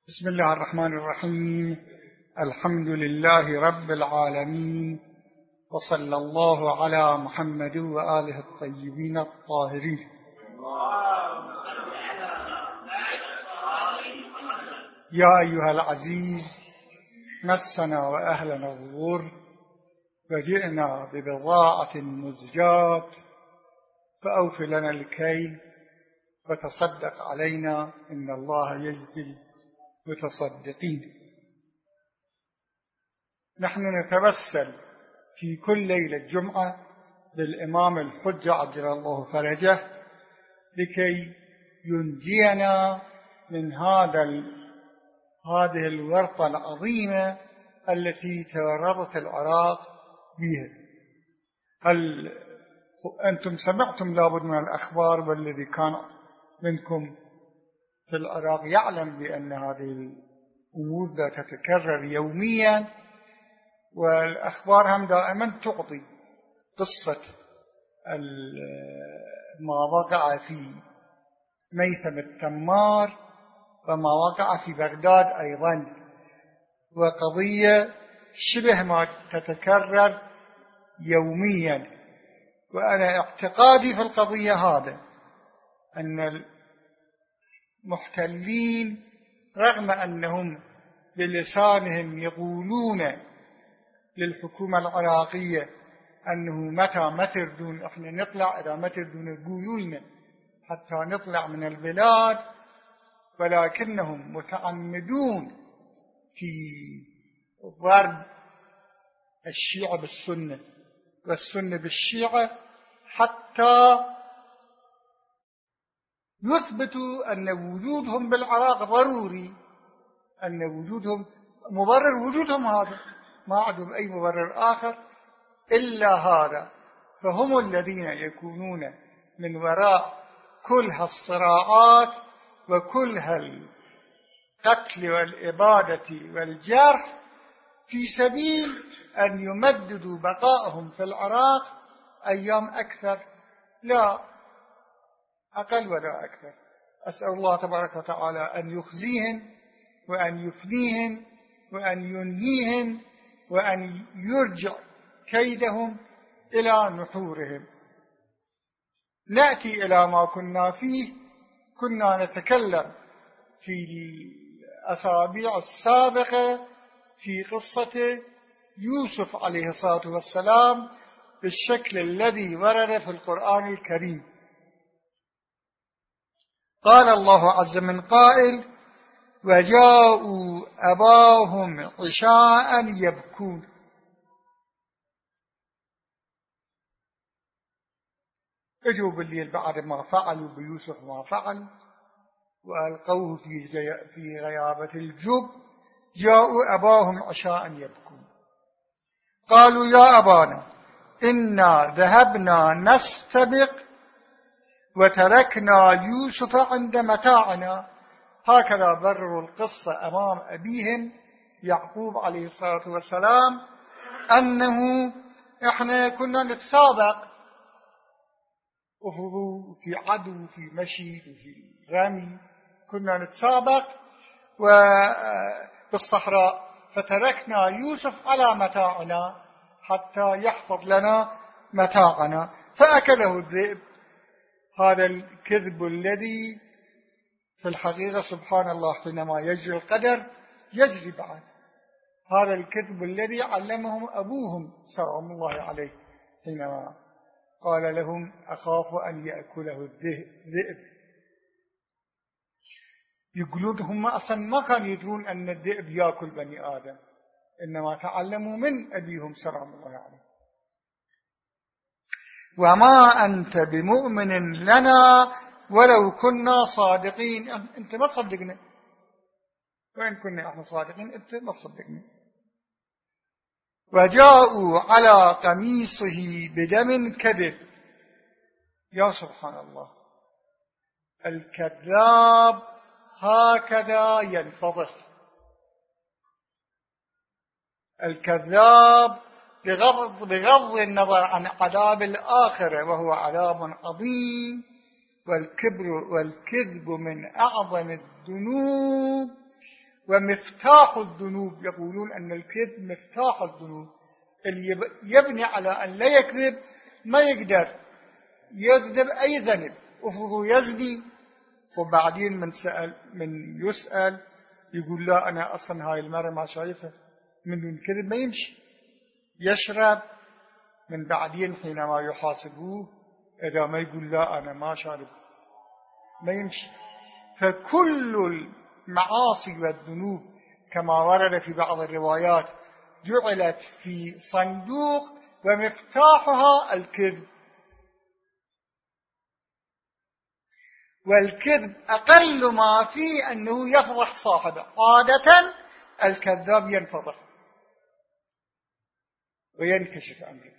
بسم الله الرحمن الرحيم. الحمد لله رب العالمين، وصلى الله على محمد وآله الطيبين الطاهرين. يا أيها العزيز، مسنا وأهلنا الضر، وجئنا ببضاعة مزجاة، فأوف لنا الكيل وتصدق علينا، إن الله يجزي المتصدقين. نحن نتوسل في كل ليلة جمعة بالإمام الحجة عجل الله فرجه لكي ينجينا من هذه الورطة العظيمة التي تورطت العراق بها. هل أنتم سمعتم لابد من الأخبار، والذي كان منكم في العراق يعلم بأن هذه الأمور لا تتكرر يوميا، والأخبار هم دائما تعطي قصة ما وقع في ميثم التمار وما وقع في بغداد أيضا، وقضية شبه ما تتكرر يوميا. وأنا اعتقادي في القضية هذا، أن المحتلين رغم أنهم بلسانهم يقولون للحكومة العراقية أنه متى ما تردون إحنا نطلع، إذا ما تردون قولوا لنا حتى نطلع من البلاد، ولكنهم متعمدون في ضرب الشيعة بالسنة والسنة بالشيعة حتى يثبتوا أن وجودهم بالعراق ضروري، أن وجودهم مبرر وجودهم هذا، ما عندهم أي مبرر آخر إلا هذا. فهم الذين يكونون من وراء كل هالصراعات وكل هالقتل والإبادة والجرح في سبيل أن يمددوا بقائهم في العراق أيام أكثر، لا أقل ولا أكثر. أسأل الله تبارك وتعالى أن يخزيهم وأن يفنيهم وأن ينهيهم وأن يرجع كيدهم إلى نحورهم. نأتي إلى ما كنا فيه. كنا نتكلم في الأسابيع السابقة في قصة يوسف عليه الصلاة والسلام بالشكل الذي ورد في القرآن الكريم. قال الله عز من قائل: وجاءوا أباهم عشاء يبكون. اجوا بالليل بعد ما فعلوا بيوسف ما فعل وألقوه في غيابة الجب، جاءوا أباهم عشاء يبكون. قالوا يا أبانا إنا ذهبنا نستبق وتركنا يوسف عند متاعنا. هكذا برروا القصة أمام أبيهم يعقوب عليه الصلاة والسلام، أنه إحنا كنا نتسابق في عدو، في مشي، في رمي، كنا نتسابق بالصحراء، فتركنا يوسف على متاعنا حتى يحفظ لنا متاعنا فأكله الذئب. هذا الكذب الذي في الحقيقة سبحان الله حينما يجري القدر يجري بعد. هذا الكذب الذي علمهم أبوهم سلام الله عليه حينما قال لهم أخاف أن يأكله الذئب. يقولون هم أصلا ما كانوا يدرون أن الذئب يأكل بني آدم، إنما تعلموا من أبيهم سلام الله عليه. وما أنت بمؤمن لنا ولو كنا صادقين. أنت ما تصدقنا، وإن كنا احنا صادقين أنت ما تصدقنا. وجاءوا على قميصه بدم كذب. يا سبحان الله، الكذاب هكذا ينفضح. الكذاب بغض النظر عن عذاب الآخرة وهو عذاب عظيم، والكذب من أعظم الذنوب، ومفتاح الذنوب. يقولون أن الكذب مفتاح الذنوب. اللي يبني على أن لا يكذب ما يقدر يكذب أي ذنب. أفرضوا يزني وبعدين من يسأل يقول لا أنا أصلا هاي المرة ما شايفها، من دون كذب ما يمشي. يشرب من بعدين حينما يحاسبوه إذا ما يقول لا أنا ما شارب ما يمشي. فكل المعاصي والذنوب كما ورد في بعض الروايات جعلت في صندوق ومفتاحها الكذب. والكذب أقل ما فيه أنه يفضح صاحبه. عادة الكذاب ينفضح وينكشف أمره.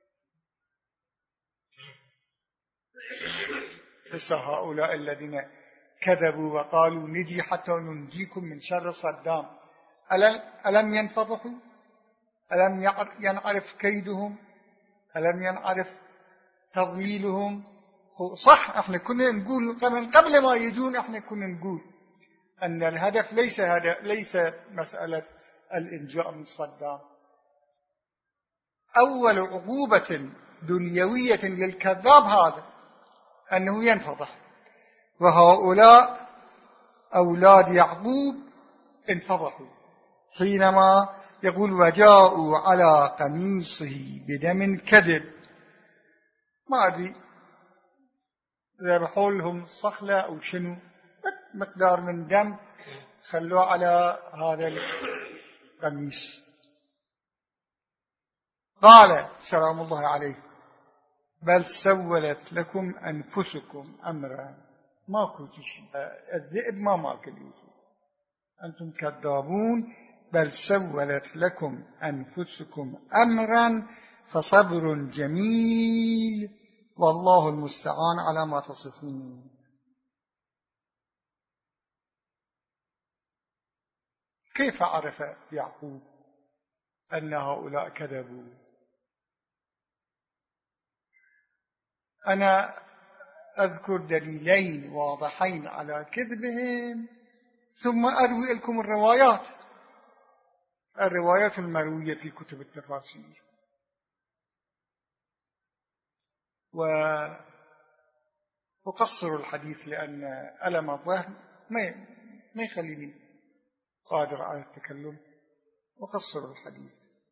هؤلاء الذين كذبوا وقالوا نجي حتى ننجيكم من شر صدام، ألم ينفضحوا؟ ألم ينعرف كيدهم؟ ألم ينعرف تضليلهم؟ صح احنا كنا نقول من قبل ما يجون، احنا كنا نقول أن الهدف ليس مسألة الإنجاء من صدام. أول عقوبة دنيوية للكذاب هذا أنه ينفضح. وهؤلاء أولاد يعقوب انفضحوا حينما يقول وجاءوا على قميصه بدم كذب. ما أدري ذبحوا لهم صخلة أو شنو مقدار من دم خلوه على هذا القميص. قال سلام الله عليه بل سولت لكم أنفسكم أمرا. ماكو شيء، الذئب ما ماكل يوسف، أنتم كذابون. بل سولت لكم أنفسكم أمرا فصبر جميل والله المستعان على ما تصفون. كيف عرف يعقوب أن هؤلاء كذبوا؟ أنا أذكر دليلين واضحين على كذبهم ثم أروي لكم الروايات المروية في كتب التفاسير. وأقصر الحديث لأن ألم الظهر ما يخليني قادر على التكلم. وقصر الحديث.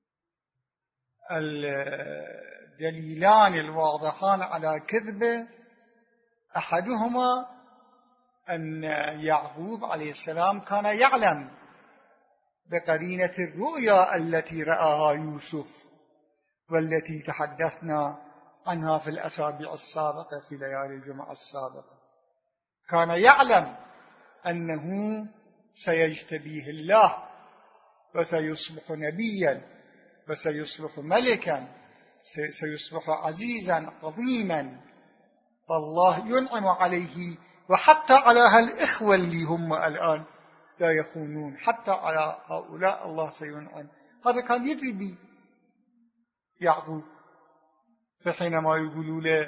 الدليلان الواضحان على كذبه أحدهما أن يعقوب عليه السلام كان يعلم بقرينة الرؤيا التي رآها يوسف والتي تحدثنا عنها في الأسابيع السابقة في ليالي الجمعة السابقة. كان يعلم أنه سيجتبيه الله وسيصبح نبيا وسيصبح ملكا، سيصبح عزيزا عظيما، فالله ينعم عليه وحتى على هالإخوة اللي هم الآن لا يخونون، حتى على هؤلاء الله سينعم. هذا كان يدري به يعقوب. فحينما يقولوا له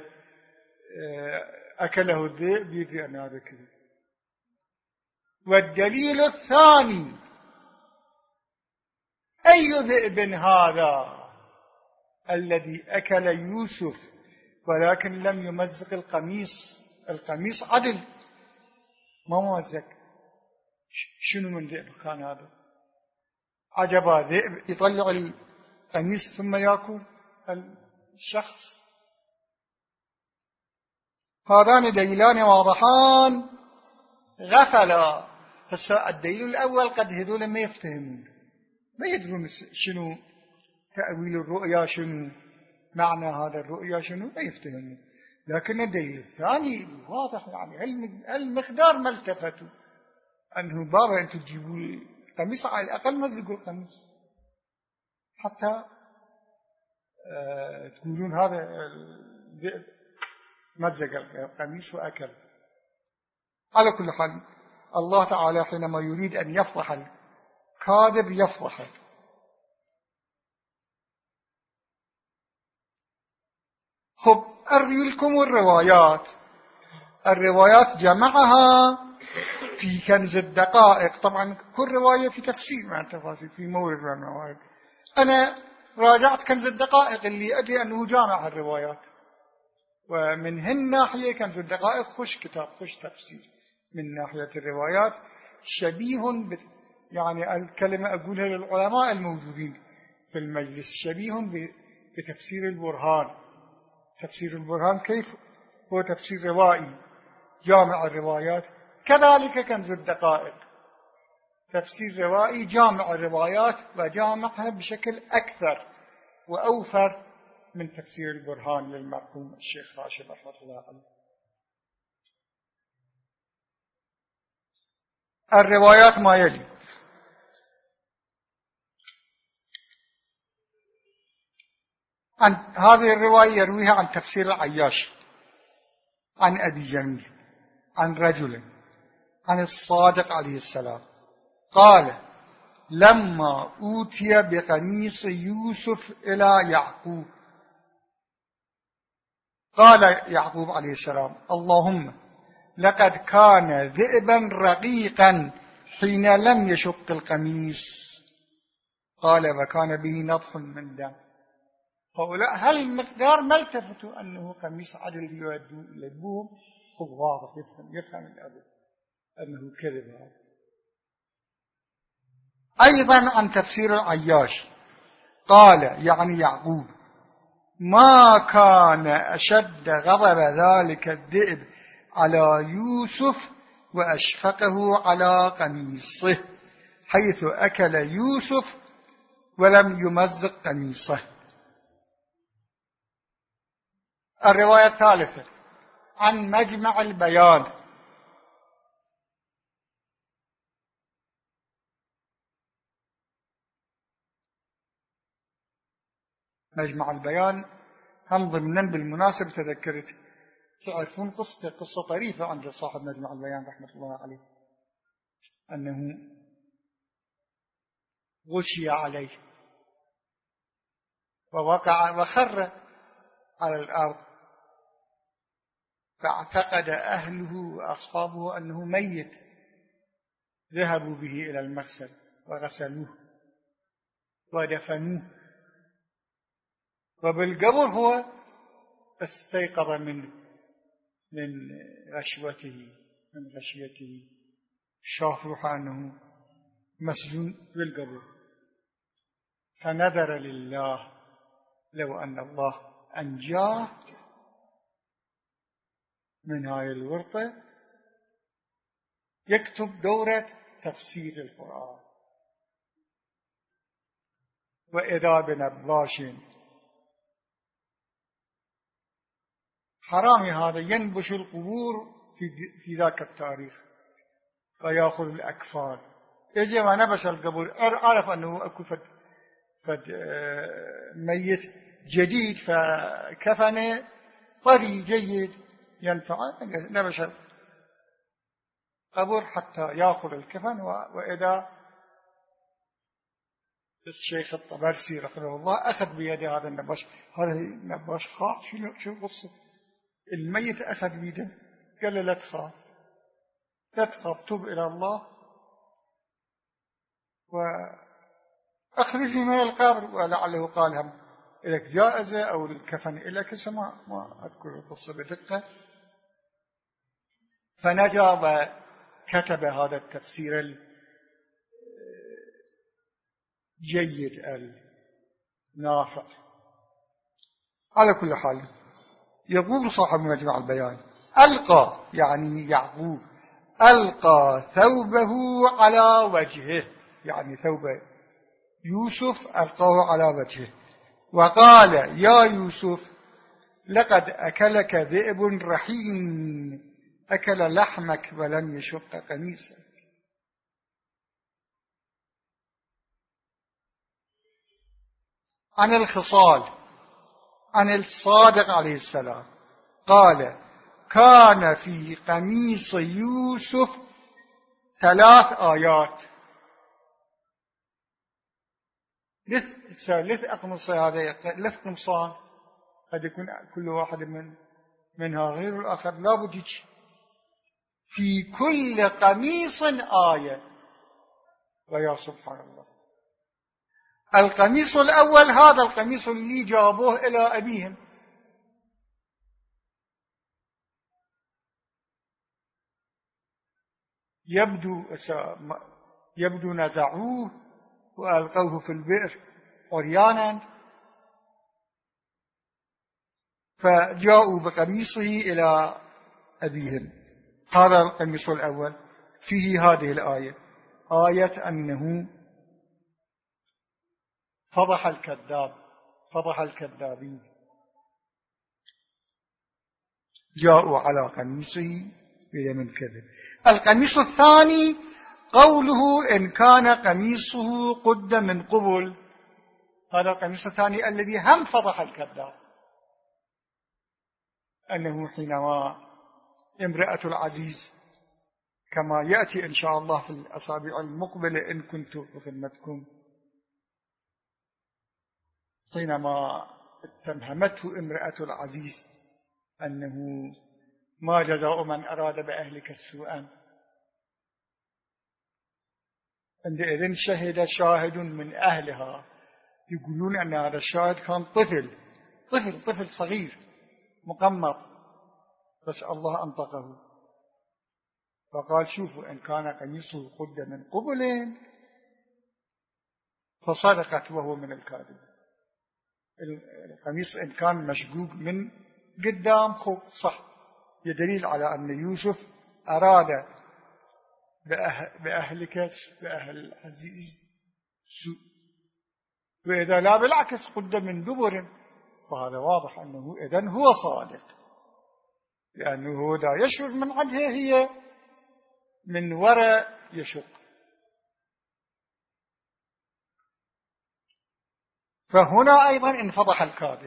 أكله الذئب يدري أن هذا كذب. والدليل الثاني أي ذئب هذا الذي أكل يوسف ولكن لم يمزق القميص عدل ما ممزق. شنو من ذئب كان هذا؟ عجبا ذئب يطلع القميص ثم يأكل الشخص. هذان دليلان واضحان غفلا. الدليل الأول قد هذول ما يفتهمون، ما يدرون شنو تأويل الرؤيا، شنو معنى هذا الرؤيا، شنو ما يفتهمون. لكن الدليل الثاني واضح، يعني المقدار ما التفتوا أنه بابا أنتم تجيبوا القميص على الأقل مزقوا القميص حتى تقولون هذا مزق القميص وأكل. على كل حال الله تعالى حينما يريد أن يفضح الكاذب يفضحه. خب أروي لكم الروايات جمعها في كنز الدقائق. طبعا كل رواية في تفسير مع التفاصيل في مورد من الموارد. أنا راجعت كنز الدقائق اللي أدري أنه جامع الروايات، ومن هالناحية كنز الدقائق خش كتاب خش تفسير من ناحية الروايات، شبيه يعني الكلمة أقولها للعلماء الموجودين في المجلس، شبيه بتفسير البرهان. تفسير البرهان كيف هو تفسير روائي جامع الروايات، كذلك كنز الدقائق تفسير روائي جامع الروايات وجامعها بشكل أكثر وأوفر من تفسير البرهان للمرحوم الشيخ راشد رحمة الله عليه. الروايات ما يلي: هذه الرواية يرويها عن تفسير العياش عن أبي جميل عن رجل عن الصادق عليه السلام قال: لما أوتي بقميص يوسف إلى يعقوب قال يعقوب عليه السلام: اللهم لقد كان ذئبا رقيقا حين لم يشق القميص. قال: وكان به نضح من دم. هؤلاء هل المقدار ما التفتوا أنه قميص عدل يودوا إلى أبوهم؟ خب واضح يفهم الأب أنه كذب هذا. أيضا عن تفسير العياش قال يعني يعقوب: ما كان أشد غضب ذلك الذئب على يوسف وأشفقه على قميصه، حيث أكل يوسف ولم يمزق قميصه. الرواية الثالثة عن مجمع البيان مجمع البيان هم ضمنا بالمناسبة تذكرت، تعرفون قصة طريفة عند صاحب مجمع البيان رحمة الله عليه، أنه غشي عليه ووقع وخر على الأرض، فاعتقد أهله وأصحابه أنه ميت، ذهبوا به إلى المغسل وغسلوه ودفنوه، وبالقبر هو استيقظ من غشيته، شاف روحه أنه مسجون بالقبر، فنذر لله لو أن الله أنجاه من هاي الورطة يكتب دورة تفسير القرآن. وإذا بنبلاش حرامي هذا ينبش القبور في ذاك التاريخ ويأخذ الأكفان. يجي ما نبش القبور، عرف أنه أكو فد ميت جديد، فكفنه طري جيد ينفع، نبش القبور حتى يأخذ الكفن. وإذا الشيخ الطبرسي رحمه الله أخذ بيد هذا النباش، هذا النباش خاف. شو القصة؟ الميت أخذ بيده قال له: لا تخاف، توب إلى الله وأخرجني من القبر. ولعله قال هم إليك جائزة أو الكفن إليك، ما أذكر القصة بدقة. فنجا وكتب هذا التفسير الجيد النافع. على كل حال يقول صاحب مجمع البيان: ألقى يعني يعقوب ألقى ثوبه على وجهه، يعني ثوب يوسف ألقاه على وجهه، وقال: يا يوسف لقد أكلك ذئب رحيم أكل لحمك ولم يشق قميصك. عن الخصال عن الصادق عليه السلام قال: كان في قميص يوسف 3 آيات. لث أقمصة، هذا 3 قمصان، قد يكون كل واحد منها غير الآخر، لا بد في كل قميص آية. ويا سبحان الله، القميص الأول هذا القميص اللي جابوه إلى أبيهم، يبدو نزعوه وألقوه في البئر عريانا، فجاءوا بقميصه إلى أبيهم. هذا القميص الأول فيه هذه الآية، آية أنه فضح الكذابين، جاءوا على قميصه بدم كذب. القميص الثاني قوله إن كان قميصه قد من قبل، هذا القميص الثاني الذي هم فضح الكذاب، أنه حينما امرأة العزيز كما يأتي إن شاء الله في الأسابيع المقبلة إن كنت بخدمتكم، حينما اتهمته امرأة العزيز أنه ما جزاء من أراد بأهلك سوءا، عندئذ شهد شاهد من أهلها، يقولون أن هذا الشاهد كان طفل صغير مقمط، بس الله أنطقه فقال شوفوا إن كان قميصه قد من قبل فصدقت وهو من الكاذب. القميص إن كان مشقوق من قدام صح، يدليل على أن يوسف أراد بأهلك بأهل العزيز سوء، وإذا لا بالعكس قد من دبر، فهذا واضح أنه إذن هو صادق، لأنه هو لا يشعر من عندها، هي من وراء يشق. فهنا أيضا انفضح الكاذب.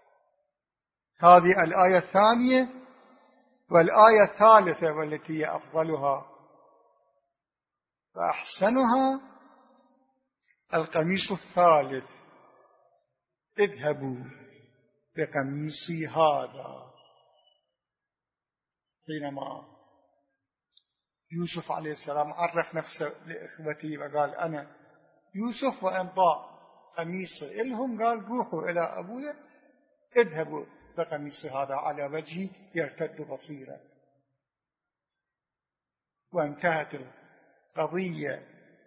هذه الآية الثانية. والآية الثالثة والتي هي أفضلها وأحسنها القميص الثالث اذهبوا بقميصي هذا. حينما يوسف عليه السلام عرف نفسه لإخوته وقال أنا يوسف، وأنطى قميصه إلهم، قال روحوا إلى أبويا اذهبوا بقميص هذا على وجهي يرتد بصيرا. وانتهت القضية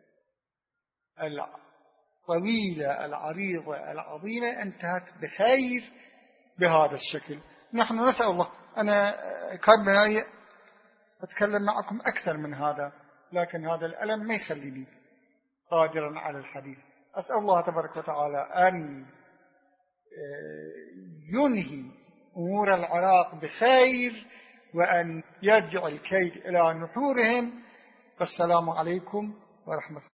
الطويلة العريضة العظيمة، انتهت بخير بهذا الشكل. نحن نسأل الله، أنا كان بناي أتكلم معكم أكثر من هذا، لكن هذا الألم ما يخليني قادرا على الحديث. أسأل الله تبارك وتعالى أن ينهي أمور العراق بخير، وأن يرجع الكيد إلى نحورهم. والسلام عليكم ورحمة الله.